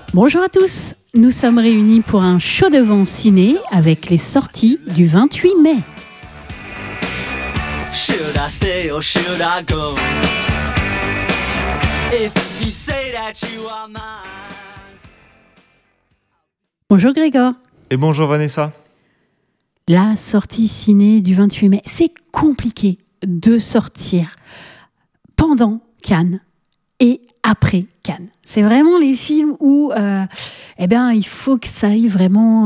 Bonjour à tous, nous sommes réunis pour un show de vent ciné avec les sorties du 28 mai. Should I stay or should I go? If you say that you are mine. Bonjour Grégoire. Et bonjour Vanessa. La sortie ciné du 28 mai, c'est compliqué de sortir pendant Cannes et après Cannes. C'est vraiment les films où il faut que ça aille vraiment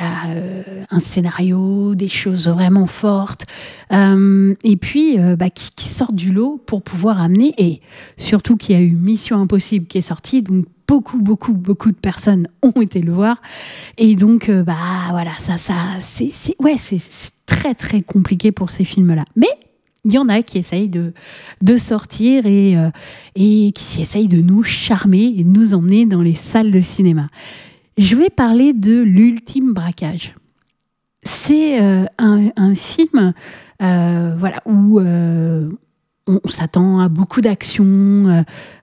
un scénario, des choses vraiment fortes et puis qui sortent du lot pour pouvoir amener, et surtout qu'il y a eu Mission Impossible qui est sortie, donc beaucoup de personnes ont été le voir, et donc c'est très très compliqué pour ces films-là. Mais il y en a qui essayent de sortir et qui essayent de nous charmer et de nous emmener dans les salles de cinéma. Je vais parler de L'Ultime Braquage. C'est un film où on s'attend à beaucoup d'action.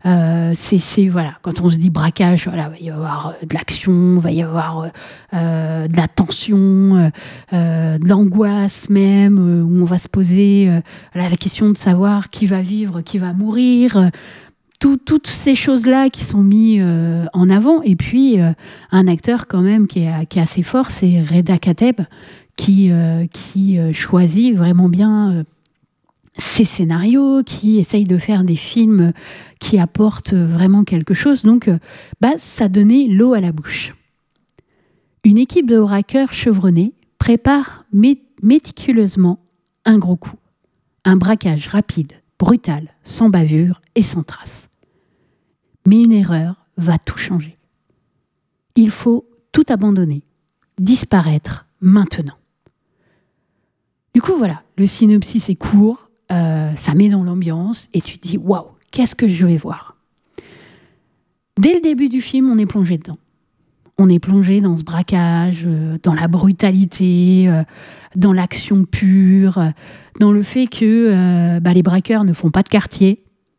Quand on se dit braquage, il va y avoir de l'action, il va y avoir de la tension, de l'angoisse même, où on va se poser la question de savoir qui va vivre, qui va mourir. Toutes ces choses-là qui sont mises en avant. Et puis, un acteur quand même qui est assez fort, c'est Reda Kateb, qui choisit vraiment bien ces scénarios, qui essayent de faire des films qui apportent vraiment quelque chose. Donc, ça donnait l'eau à la bouche. Une équipe de braqueurs chevronnés prépare méticuleusement un gros coup. Un braquage rapide, brutal, sans bavure et sans trace. Mais une erreur va tout changer. Il faut tout abandonner, disparaître maintenant. Du coup, voilà, le synopsis est court, ça met dans l'ambiance et tu te dis « Waouh, qu'est-ce que je vais voir ?» Dès le début du film, on est plongé dedans. On est plongé dans ce braquage, dans la brutalité, dans l'action pure, dans le fait que les braqueurs ne font pas de quartier.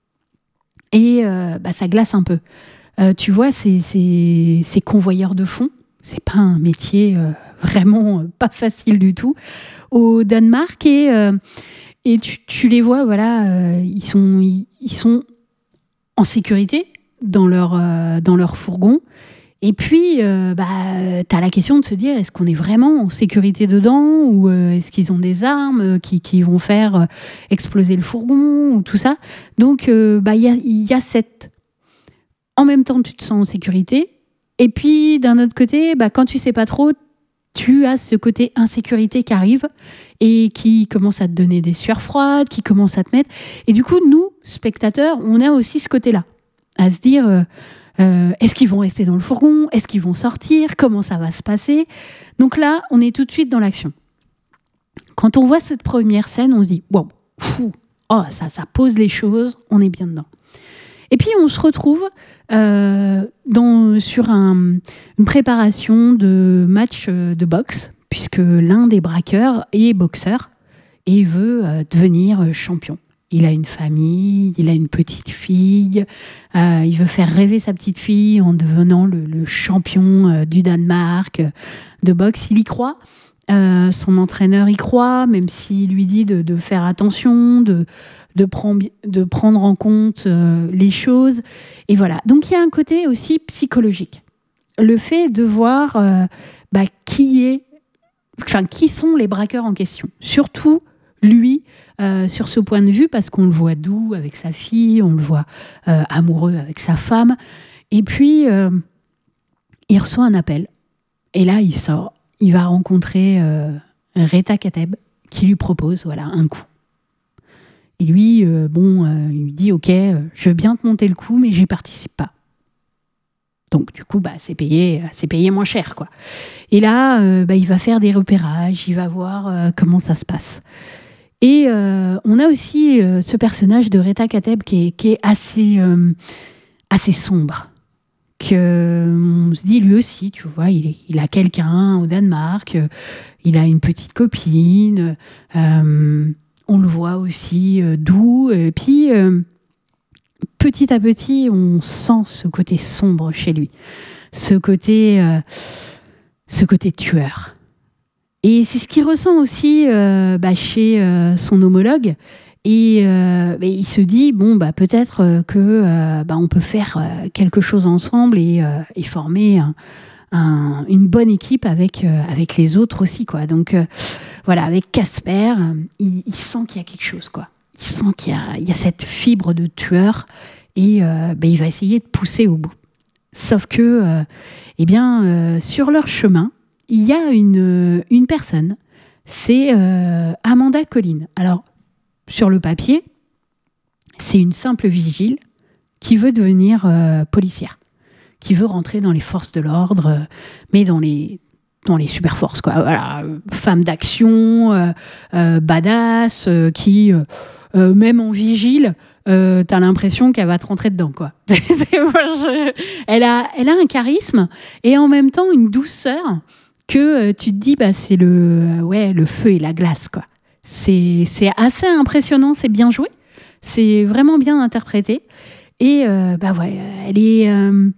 Et ça glace un peu. Tu vois, ces convoyeurs de fonds, c'est pas un métier vraiment pas facile du tout. Au Danemark, et tu les vois, ils sont en sécurité dans leur fourgon. Et puis, t'as la question de se dire, est-ce qu'on est vraiment en sécurité dedans, ou est-ce qu'ils ont des armes qui vont faire exploser le fourgon, ou tout ça. Donc, y a cette... En même temps, tu te sens en sécurité. Et puis, d'un autre côté, quand tu sais pas trop, tu as ce côté insécurité qui arrive et qui commence à te donner des sueurs froides, qui commence à te mettre... Et du coup, nous, spectateurs, on a aussi ce côté-là, à se dire... est-ce qu'ils vont rester dans le fourgon ? Est-ce qu'ils vont sortir ? Comment ça va se passer ? Donc là, on est tout de suite dans l'action. Quand on voit cette première scène, on se dit « Wow, ça pose les choses, on est bien dedans ». Et puis, on se retrouve sur une préparation de match de boxe, puisque l'un des braqueurs est boxeur et veut devenir champion. Il a une famille, il a une petite fille, il veut faire rêver sa petite fille en devenant le champion du Danemark de boxe. Il y croit, son entraîneur y croit, même s'il lui dit de faire attention, de prendre en compte les choses. Et voilà. Donc il y a un côté aussi psychologique. Le fait de voir qui sont les braqueurs en question. Surtout lui, sur ce point de vue, parce qu'on le voit doux avec sa fille, on le voit amoureux avec sa femme, et puis il reçoit un appel, et là il sort, il va rencontrer Reda Kateb, qui lui propose un coup. Et lui, il lui dit « Ok, je veux bien te monter le coup, mais j'y participe pas. » Donc du coup, c'est payé moins cher, quoi. Et là, il va faire des repérages, il va voir comment ça se passe. Et on a aussi ce personnage de Reda Kateb qui est assez sombre. On se dit, lui aussi, tu vois, il a quelqu'un au Danemark, il a une petite copine, on le voit aussi doux. Et puis, petit à petit, on sent ce côté sombre chez lui. ce côté tueur. Et c'est ce qu'il ressent aussi chez son homologue. Et il se dit, peut-être que on peut faire quelque chose ensemble et former une bonne équipe avec les autres aussi, quoi. Donc, avec Casper, il sent qu'il y a quelque chose, quoi. Il sent qu'il y a cette fibre de tueur et il va essayer de pousser au bout. Sauf que, sur leur chemin, il y a une personne, c'est Amanda Collins. Alors, sur le papier, c'est une simple vigile qui veut devenir policière, qui veut rentrer dans les forces de l'ordre, mais dans les super forces, quoi. Voilà, femme d'action, badass, qui même en vigile, t'as l'impression qu'elle va te rentrer dedans, quoi. Elle a un charisme et en même temps une douceur que tu te dis, c'est le feu et la glace, quoi. C'est assez impressionnant, c'est bien joué, c'est vraiment bien interprété et elle est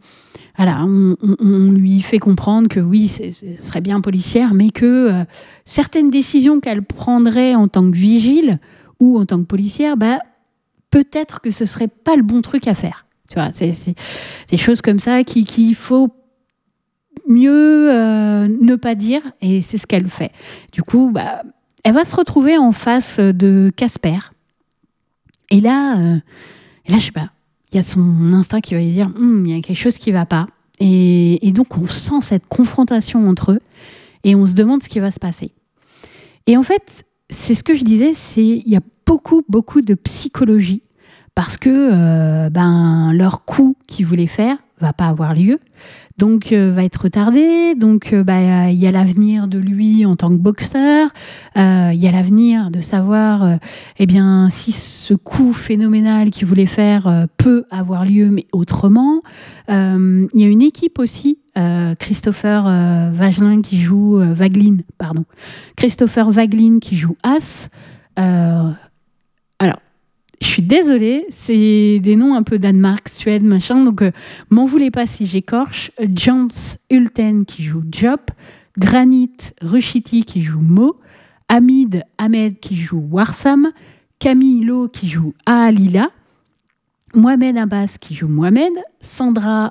on lui fait comprendre que oui, ce serait bien policière, mais que certaines décisions qu'elle prendrait en tant que vigile ou en tant que policière, peut-être que ce serait pas le bon truc à faire. Tu vois, c'est des choses comme ça qu'il faut mieux ne pas dire, et c'est ce qu'elle fait. Du coup, elle va se retrouver en face de Casper. Et là, je sais pas, il y a son instinct qui va lui dire il y a quelque chose qui va pas. Et donc, on sent cette confrontation entre eux et on se demande ce qui va se passer. Et en fait, c'est ce que je disais, il y a beaucoup, beaucoup de psychologie parce que leur coup qu'ils voulaient faire va pas avoir lieu. Donc, va être retardé. Donc, il y a l'avenir de lui en tant que boxeur. Il y a l'avenir de savoir si ce coup phénoménal qu'il voulait faire peut avoir lieu, mais autrement. Il y a une équipe aussi, Christopher Waglin qui joue... Christopher Waglin qui joue As. Alors, je suis désolée, c'est des noms un peu Danemark, Suède, machin, donc m'en voulez pas si j'écorche. Jans Hulten qui joue Job, Granit Rushiti qui joue Mo, Hamid Ahmed qui joue Warsam, Camille Lo qui joue Aalila, Mohamed Abbas qui joue Mohamed, Sandra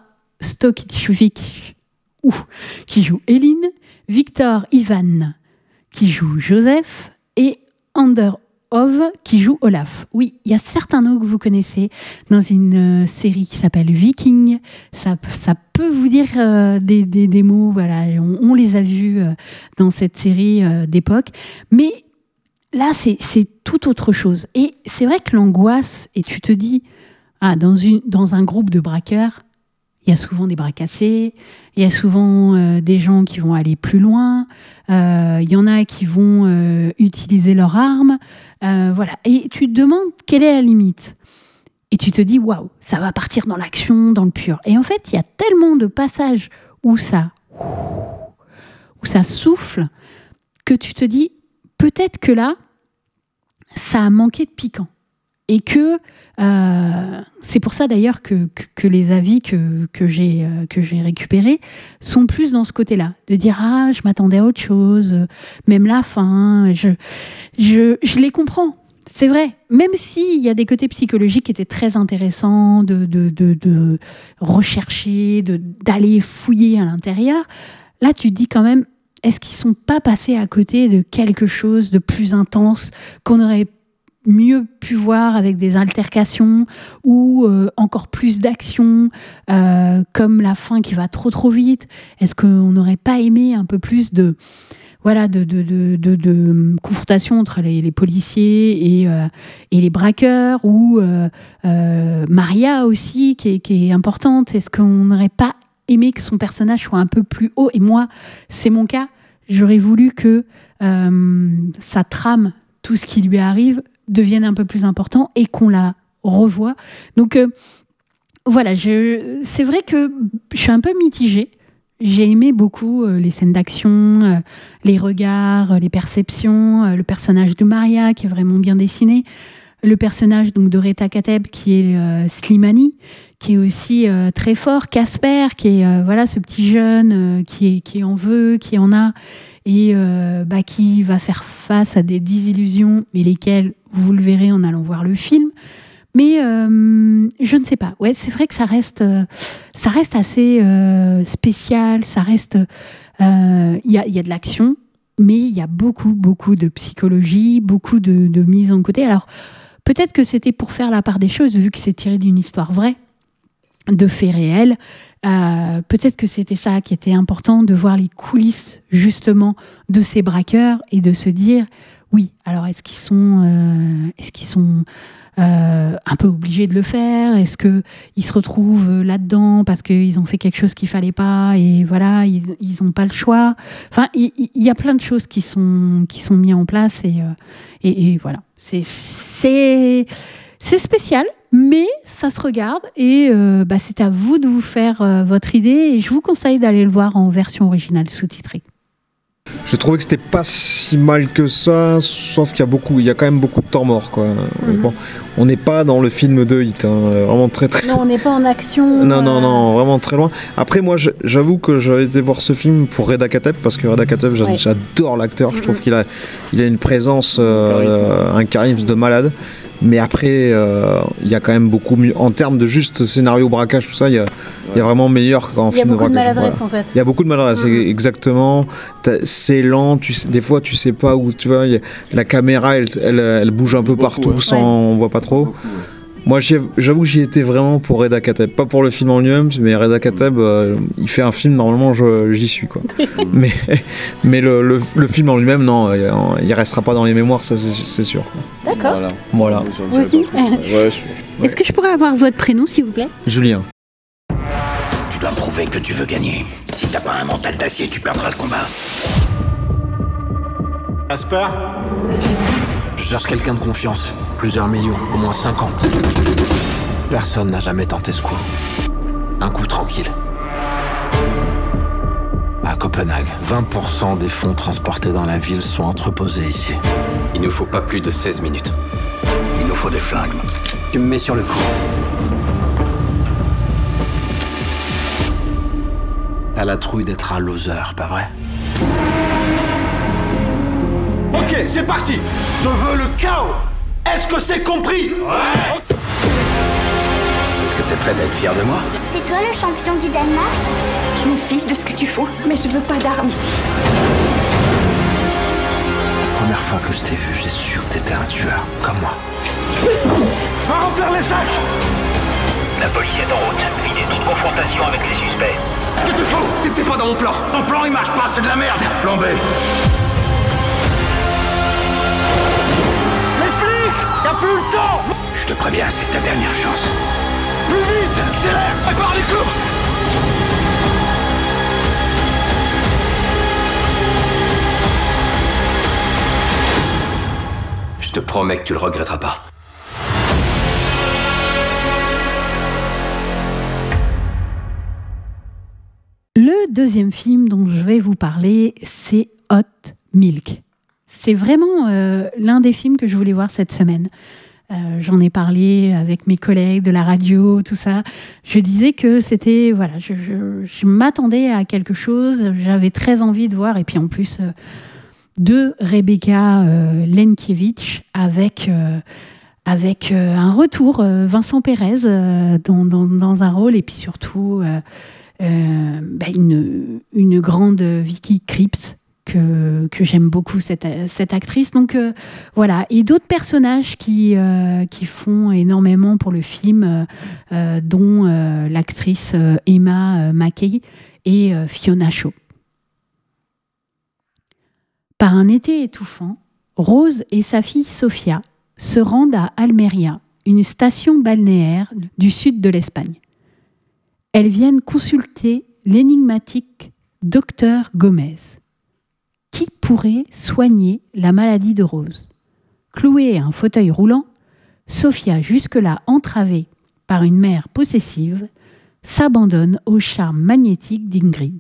Stokic qui joue Eline, Victor Ivan qui joue Joseph et Ander Ove qui joue Olaf. Oui, il y a certains noms que vous connaissez dans une série qui s'appelle Viking. Ça peut vous dire des mots, voilà. On les a vus dans cette série d'époque. Mais là, c'est tout autre chose. Et c'est vrai que l'angoisse, et tu te dis, dans un groupe de braqueurs, il y a souvent des bras cassés, il y a souvent des gens qui vont aller plus loin, il y en a qui vont utiliser leurs armes, voilà. Et tu te demandes quelle est la limite. Et tu te dis, waouh, ça va partir dans l'action, dans le pur. Et en fait, il y a tellement de passages où ça souffle que tu te dis, peut-être que là, ça a manqué de piquant. Et que c'est pour ça d'ailleurs que les avis que j'ai récupérés sont plus dans ce côté-là, de dire je m'attendais à autre chose, même la fin, je les comprends, c'est vrai, même s'il y a des côtés psychologiques qui étaient très intéressants de rechercher, d'aller fouiller à l'intérieur. Là, tu te dis quand même, est-ce qu'ils sont pas passés à côté de quelque chose de plus intense qu'on aurait mieux pu voir avec des altercations ou encore plus d'action, comme la fin qui va trop vite. Est-ce qu'on n'aurait pas aimé un peu plus de confrontation entre les policiers et les braqueurs, ou Maria aussi qui est importante. Est-ce qu'on n'aurait pas aimé que son personnage soit un peu plus haut? Et moi, c'est mon cas. J'aurais voulu que sa trame, tout ce qui lui arrive, devienne un peu plus important et qu'on la revoie. Donc voilà, c'est vrai que je suis un peu mitigée. J'ai aimé beaucoup les scènes d'action, les regards, les perceptions, le personnage de Maria qui est vraiment bien dessiné. le personnage donc de Reta Kateb qui est Slimani, qui est aussi très fort, Casper qui est voilà ce petit jeune qui en veut, qui en a et qui va faire face à des désillusions, mais lesquelles vous le verrez en allant voir le film. Mais je ne sais pas. Ouais, c'est vrai que ça reste assez spécial. Ça reste, il y a de l'action, mais il y a beaucoup de psychologie, beaucoup de mise en côté. Alors peut-être que c'était pour faire la part des choses, vu que c'est tiré d'une histoire vraie, de faits réels. Peut-être que c'était ça qui était important, de voir les coulisses justement de ces braqueurs et de se dire, oui, alors est-ce qu'ils sont un peu obligés de le faire? Est-ce qu'ils se retrouvent là-dedans parce qu'ils ont fait quelque chose qu'il fallait pas et voilà, ils n'ont pas le choix. Enfin, il y a plein de choses qui sont mises en place et voilà. C'est spécial, mais ça se regarde et c'est à vous de vous faire votre idée et je vous conseille d'aller le voir en version originale sous-titrée. J'ai trouvé que c'était pas si mal que ça, sauf qu'il y a quand même beaucoup de temps mort, quoi. Bon, on n'est pas dans le film de Hit, vraiment très. Non, on n'est pas en action. Non, vraiment très loin. Après, moi, j'avoue que j'avais été voir ce film pour Reda Kateb, parce que Reda Kateb, j'adore l'acteur. Je trouve qu'il a une présence, un charisme de malade. Mais après, il y a quand même beaucoup mieux. En termes de juste scénario, braquage, tout ça, il y a vraiment meilleur qu'en film de braquage. Il y a beaucoup de maladresse, en fait. Il y a beaucoup de maladresse, exactement. C'est lent, des fois, tu sais pas où tu vas. La caméra, elle bouge un peu partout, on voit pas trop. Moi, j'avoue que j'y étais vraiment pour Reda Kateb. Pas pour le film en lui-même, mais Reda Kateb, il fait un film, normalement, j'y suis, quoi. mais le film en lui-même, non, il restera pas dans les mémoires, ça, c'est sûr, quoi. D'accord. Voilà. Vous aussi. Est-ce que je pourrais avoir votre prénom, s'il vous plaît? Julien. Tu dois prouver que tu veux gagner. Si t'as pas un mental d'acier, tu perdras le combat. Casper? Je cherche quelqu'un de confiance. Plusieurs millions, au moins 50. Personne n'a jamais tenté ce coup. Un coup tranquille. À Copenhague, 20% des fonds transportés dans la ville sont entreposés ici. Il nous faut pas plus de 16 minutes. Il nous faut des flingues. Tu me mets sur le coup. T'as la trouille d'être un loser, pas vrai? Ok, c'est parti. Je veux le chaos. Est-ce que c'est compris? Ouais. Est-ce que t'es prête à être fière de moi? C'est toi le champion du Danemark? Je me fiche de ce que tu fous, mais je veux pas d'armes ici. La première fois que je t'ai vu, j'ai su que t'étais un tueur, comme moi. Va remplir les sacs. La police est en route. Évitez toute confrontation avec les suspects. Ce que tu fous, t'étais pas dans mon plan. Ton plan, il marche pas, c'est de la merde. Plan B. Les flics, y a plus le temps. Je te préviens, c'est ta dernière chance. Plus vite, accélère. Prépare les clous. Je te promets que tu le regretteras pas. Le deuxième film dont je vais vous parler, c'est Hot Milk. C'est vraiment l'un des films que je voulais voir cette semaine. J'en ai parlé avec mes collègues de la radio, tout ça. Je disais que c'était... Voilà, je m'attendais à quelque chose. J'avais très envie de voir. Et puis en plus, de Rebecca Lenkiewicz avec un retour, Vincent Pérez dans un rôle. Et puis surtout... une grande Vicky Krieps que j'aime beaucoup, cette actrice. Donc voilà, et d'autres personnages qui font énormément pour le film, dont l'actrice Emma Mackey et Fiona Shaw. Par un été étouffant, Rose et sa fille Sofia se rendent à Almeria, une station balnéaire du sud de l'Espagne. Elles viennent consulter l'énigmatique docteur Gomez. Qui pourrait soigner la maladie de Rose? Clouée à un fauteuil roulant, Sofia, jusque-là entravée par une mère possessive, s'abandonne au charme magnétique d'Ingrid,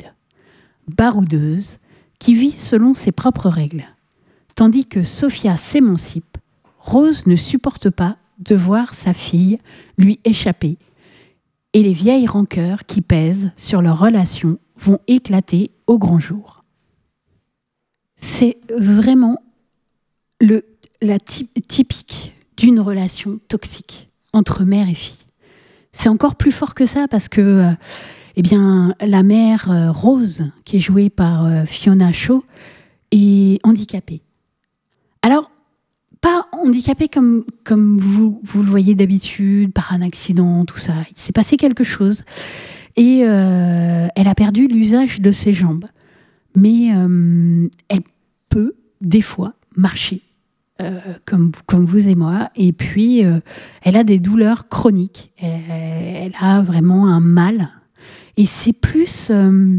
baroudeuse, qui vit selon ses propres règles. Tandis que Sofia s'émancipe, Rose ne supporte pas de voir sa fille lui échapper. Et les vieilles rancœurs qui pèsent sur leur relation vont éclater au grand jour. C'est vraiment la typique d'une relation toxique entre mère et fille. C'est encore plus fort que ça parce que la mère Rose, qui est jouée par Fiona Shaw, est handicapée. Alors, pas handicapée comme vous le voyez d'habitude, par un accident, tout ça. Il s'est passé quelque chose. Et elle a perdu l'usage de ses jambes. Mais elle peut, des fois, marcher, comme vous et moi. Et puis, elle a des douleurs chroniques. Elle a vraiment un mal. Et c'est plus,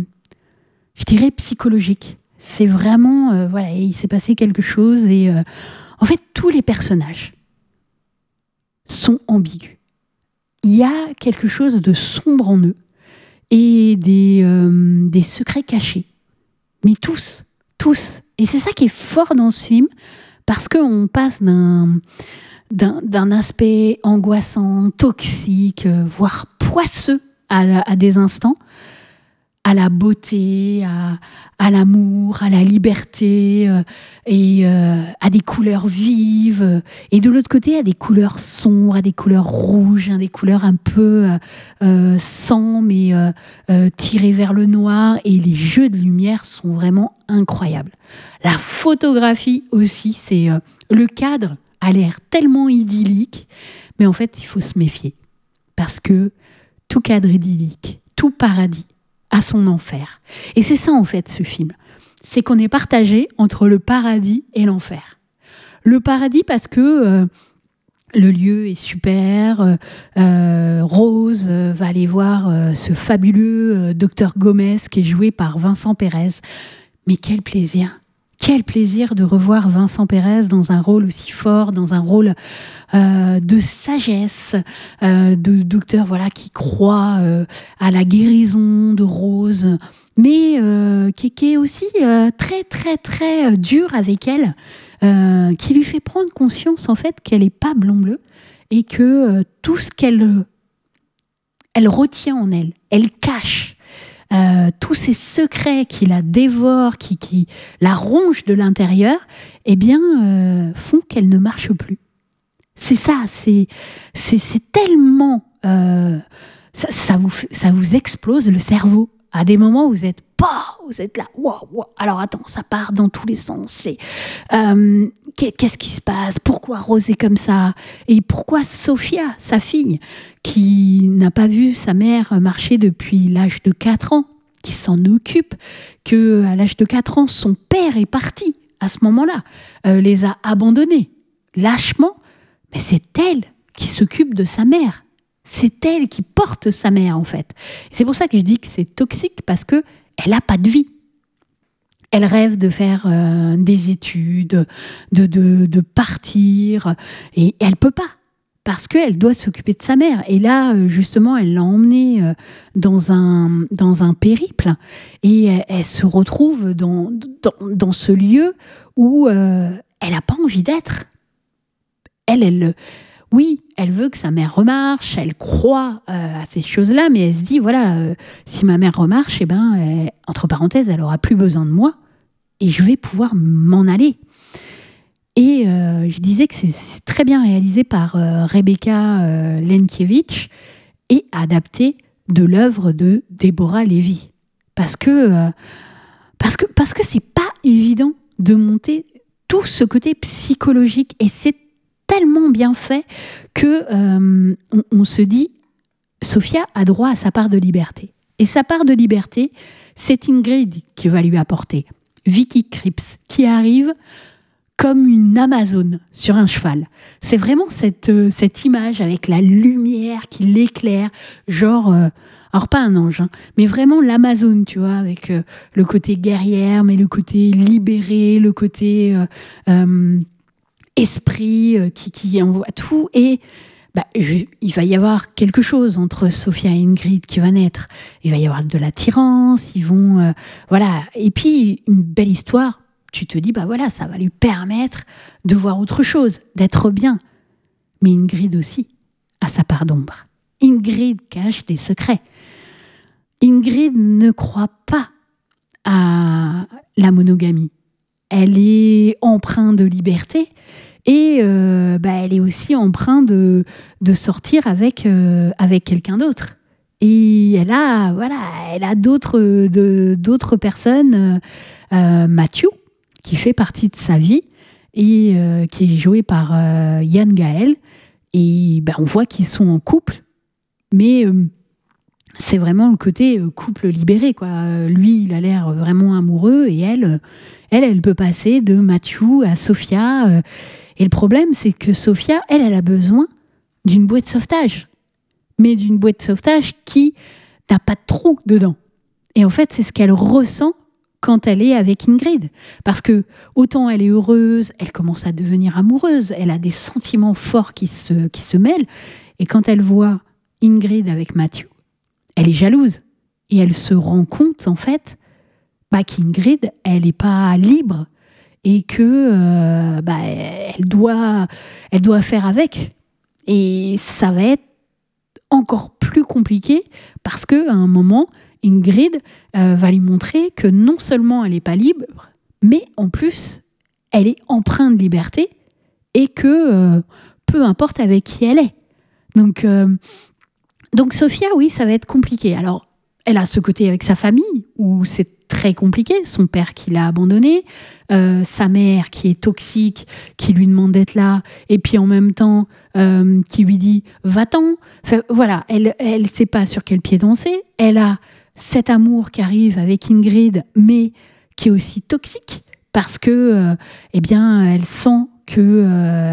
je dirais, psychologique. C'est vraiment, il s'est passé quelque chose. Et en fait, tous les personnages sont ambigus. Il y a quelque chose de sombre en eux et des secrets cachés. Mais tous. Et c'est ça qui est fort dans ce film, parce qu'on passe d'un aspect angoissant, toxique, voire poisseux à des instants, à la beauté, à l'amour, à la liberté, et à des couleurs vives. Et de l'autre côté, à des couleurs sombres, à des couleurs rouges, à des couleurs un peu sang, mais tirées vers le noir. Et les jeux de lumière sont vraiment incroyables. La photographie aussi, c'est le cadre a l'air tellement idyllique, mais en fait, il faut se méfier. Parce que tout cadre idyllique, tout paradis, à son enfer. Et c'est ça en fait ce film. C'est qu'on est partagé entre le paradis et l'enfer. Le paradis parce que le lieu est super, Rose va aller voir ce fabuleux docteur Gomez qui est joué par Vincent Pérez. Mais quel plaisir de revoir Vincent Pérez dans un rôle aussi fort, dans un rôle de sagesse, de docteur qui croit à la guérison de Rose, mais qui est aussi très très très dur avec elle, qui lui fait prendre conscience en fait qu'elle n'est pas blanc-bleu et que tout ce qu'elle retient en elle, elle cache. Tous ces secrets qui la dévorent, qui la rongent de l'intérieur, font qu'elle ne marche plus. C'est ça, c'est tellement... ça vous explose le cerveau. À des moments où vous êtes là, wow. Alors attends, ça part dans tous les sens. Qu'est-ce qui se passe? Pourquoi Rose est comme ça? Et pourquoi Sophia, sa fille, qui n'a pas vu sa mère marcher depuis l'âge de 4 ans, qui s'en occupe, qu'à l'âge de 4 ans, son père est parti à ce moment-là, les a abandonnés lâchement, mais c'est elle qui s'occupe de sa mère. C'est elle qui porte sa mère, en fait. Et c'est pour ça que je dis que c'est toxique, parce qu'elle n'a pas de vie. Elle rêve de faire des études, de partir, et elle ne peut pas, parce qu'elle doit s'occuper de sa mère. Et là, justement, elle l'a emmenée dans un périple, et elle se retrouve dans ce lieu où elle n'a pas envie d'être. Oui, elle veut que sa mère remarche, elle croit à ces choses-là, mais elle se dit, si ma mère remarche, entre parenthèses, elle aura plus besoin de moi et je vais pouvoir m'en aller. Et je disais que c'est très bien réalisé par Rebecca Lenkiewicz et adapté de l'œuvre de Deborah Levy. Parce que c'est pas évident de monter tout ce côté psychologique, et c'est tellement bien fait que on se dit, Sophia a droit à sa part de liberté. Et sa part de liberté, c'est Ingrid qui va lui apporter. Vicky Krieps, qui arrive comme une Amazone sur un cheval. C'est vraiment cette image avec la lumière qui l'éclaire, genre, alors pas un ange, mais vraiment l'Amazone, tu vois, avec le côté guerrière, mais le côté libéré, le côté... esprit qui envoie tout, et il va y avoir quelque chose entre Sophia et Ingrid qui va naître. Il va y avoir de l'attirance, ils vont et puis une belle histoire tu te dis, bah voilà, ça va lui permettre de voir autre chose, d'être bien. Mais Ingrid aussi a sa part d'ombre. Ingrid cache des secrets. Ingrid ne croit pas à la monogamie. Elle est empreinte de liberté et elle est aussi empreinte de sortir avec quelqu'un d'autre. Et elle a d'autres personnes, Matthew, qui fait partie de sa vie et qui est joué par Yann Gaël. Et on voit qu'ils sont en couple, mais c'est vraiment le côté couple libéré, quoi. Lui, il a l'air vraiment amoureux et elle peut passer de Matthew à Sophia. Et le problème, c'est que Sophia, elle a besoin d'une bouée de sauvetage. Mais d'une bouée de sauvetage qui n'a pas de trou dedans. Et en fait, c'est ce qu'elle ressent quand elle est avec Ingrid. Parce que autant elle est heureuse, elle commence à devenir amoureuse, elle a des sentiments forts qui se mêlent. Et quand elle voit Ingrid avec Matthew, elle est jalouse. Et elle se rend compte, en fait, qu'Ingrid, elle n'est pas libre et que elle doit faire avec. Et ça va être encore plus compliqué parce qu'à un moment, Ingrid va lui montrer que non seulement elle n'est pas libre, mais en plus, elle est empreinte de liberté et que peu importe avec qui elle est. Donc Sophia, oui, ça va être compliqué. Alors, elle a ce côté avec sa famille où c'est très compliqué. Son père qui l'a abandonné, sa mère qui est toxique, qui lui demande d'être là, et puis en même temps qui lui dit « va-t'en ». Enfin, voilà, elle ne sait pas sur quel pied danser. Elle a cet amour qui arrive avec Ingrid, mais qui est aussi toxique parce que, elle sent que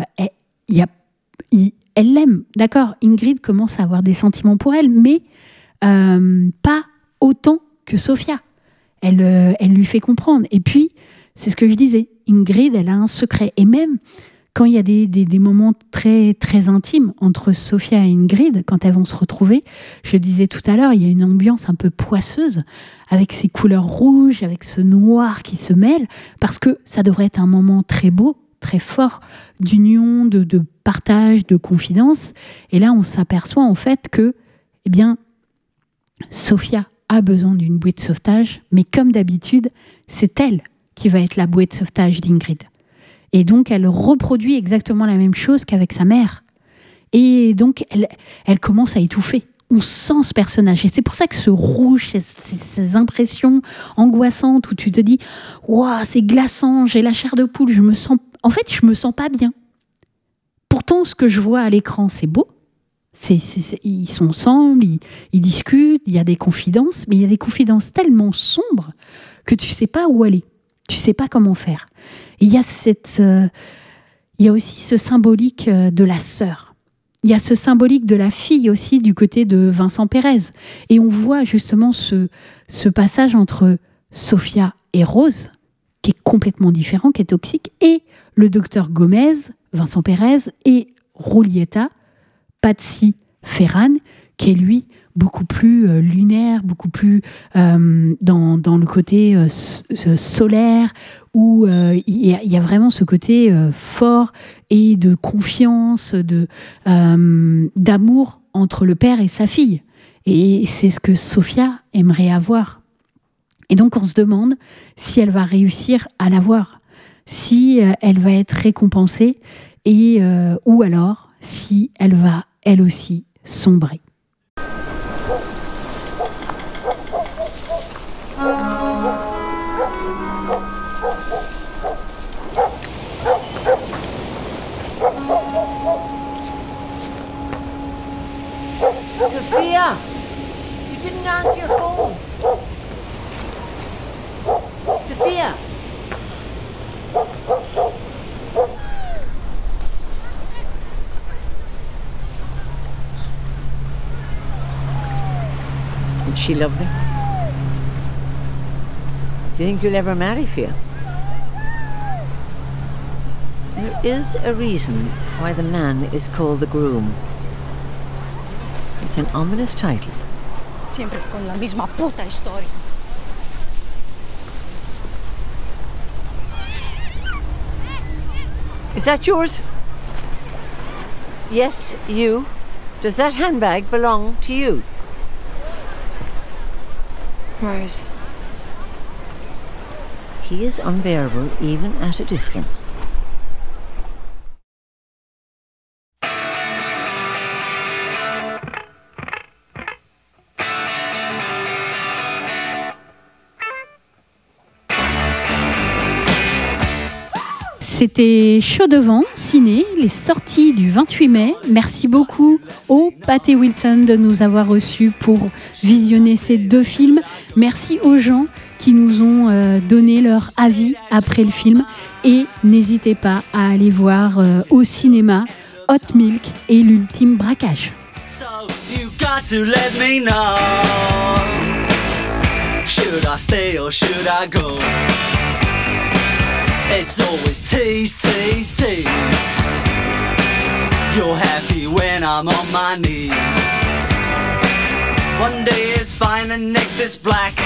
elle l'aime. D'accord, Ingrid commence à avoir des sentiments pour elle, mais pas autant que Sophia. Elle lui fait comprendre. Et puis, c'est ce que je disais, Ingrid, elle a un secret. Et même quand il y a des moments très, très intimes entre Sophia et Ingrid, quand elles vont se retrouver, je disais tout à l'heure, il y a une ambiance un peu poisseuse, avec ces couleurs rouges, avec ce noir qui se mêle, parce que ça devrait être un moment très beau, très fort, d'union, de partage, de confidence. Et là, on s'aperçoit en fait que, Sophia a besoin d'une bouée de sauvetage, mais comme d'habitude, c'est elle qui va être la bouée de sauvetage d'Ingrid. Et donc, elle reproduit exactement la même chose qu'avec sa mère. Et donc, elle commence à étouffer. On sent ce personnage. Et c'est pour ça que ce rouge, ces impressions angoissantes où tu te dis « Waouh, c'est glaçant, j'ai la chair de poule, je me sens pas bien. » Pourtant, ce que je vois à l'écran, c'est beau. Ils sont ensemble, ils discutent, il y a des confidences, mais il y a des confidences tellement sombres que tu ne sais pas où aller. Tu ne sais pas comment faire. Et il y a aussi ce symbolique de la sœur. Il y a ce symbolique de la fille aussi du côté de Vincent Pérez. Et on voit justement ce passage entre Sophia et Rose, qui est complètement différent, qui est toxique, et le docteur Gomez, Vincent Pérez, et Rolietta, Patsy Ferran, qui est lui beaucoup plus lunaire, beaucoup plus dans le côté solaire, où il y a vraiment ce côté fort et de confiance, d'amour entre le père et sa fille. Et c'est ce que Sophia aimerait avoir. Et donc on se demande si elle va réussir à l'avoir, si elle va être récompensée, et ou alors si elle va elle aussi sombrer. Sophia, you didn't answer your phone. Sophia. Isn't she lovely? Do you think you'll ever marry Fia? There is a reason why the man is called the groom. It's an ominous title. Siempre con la misma puta historia. Is that yours? Yes, you. Does that handbag belong to you? Rose. He is unbearable even at a distance. C'était Chaud Devant, ciné, les sorties du 28 mai. Merci beaucoup au Pathé Wilson de nous avoir reçus pour visionner ces 2 films. Merci aux gens qui nous ont donné leur avis après le film. Et n'hésitez pas à aller voir au cinéma Hot Milk et l'ultime braquage. So you got to let me know. Should I stay or should I go? It's always tease, tease, tease. You're happy when I'm on my knees. One day it's fine and next it's black.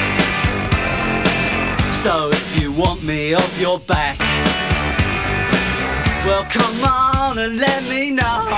So if you want me off your back, well come on and let me know.